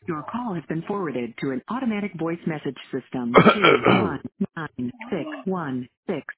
Your call has been forwarded to an automatic voice message system. 219616.